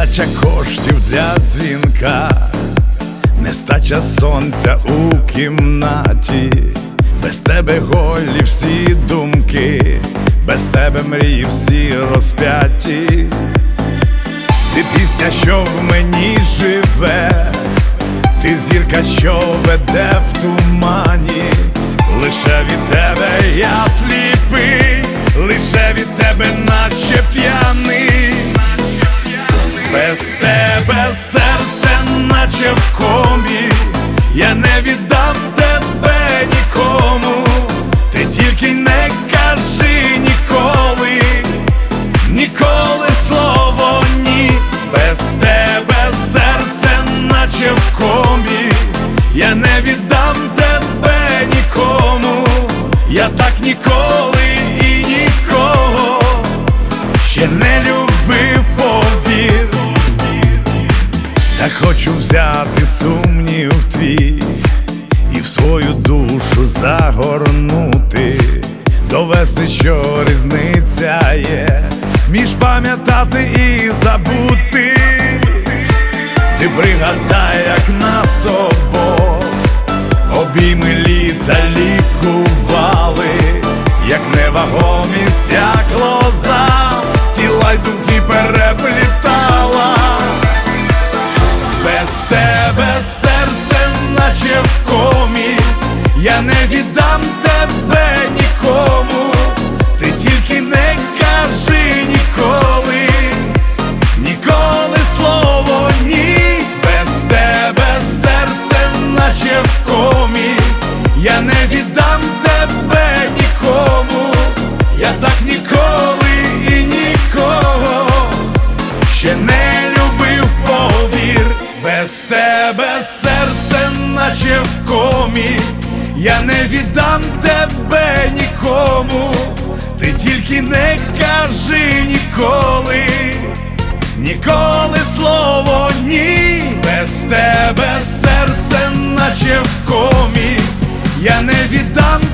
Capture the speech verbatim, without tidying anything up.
Нестача коштів для дзвінка, нестача сонця у кімнаті, без тебе голі всі думки, без тебе мрії всі розп'яті. Ти пісня, що в мені живе, ти зірка, що веде в тумані. Лише від тебе я сліпий, лише від тебе наче п'яний. Без тебе серце наче в комі, я не віддам тебе нікому. Ти тільки не кажи ніколи, ніколи слово ні. Без тебе серце наче в комі, я не віддам тебе нікому. Я так ніколи і нікого ще не любив, повір. Та хочу взяти сумнів твій і в свою душу загорнути, довести, що різниця є між пам'ятати і забути. Ти пригадай, як нас обох обійми літа лікували, як невагомість, як лоза, тіла й думки переплітала. Без тебе серце наче в комі, я не віддам тебе нікому. Ти тільки не кажи ніколи, ніколи слово ні. Без тебе серце наче в комі, я не віддам тебе нікому. Я так ніколи і нікого ще не любив, повір. Без тебе серце наче в комі, я не віддам тебе нікому. Ти тільки не кажи ніколи, ніколи слово ні. Без тебе серце наче в комі, я не віддам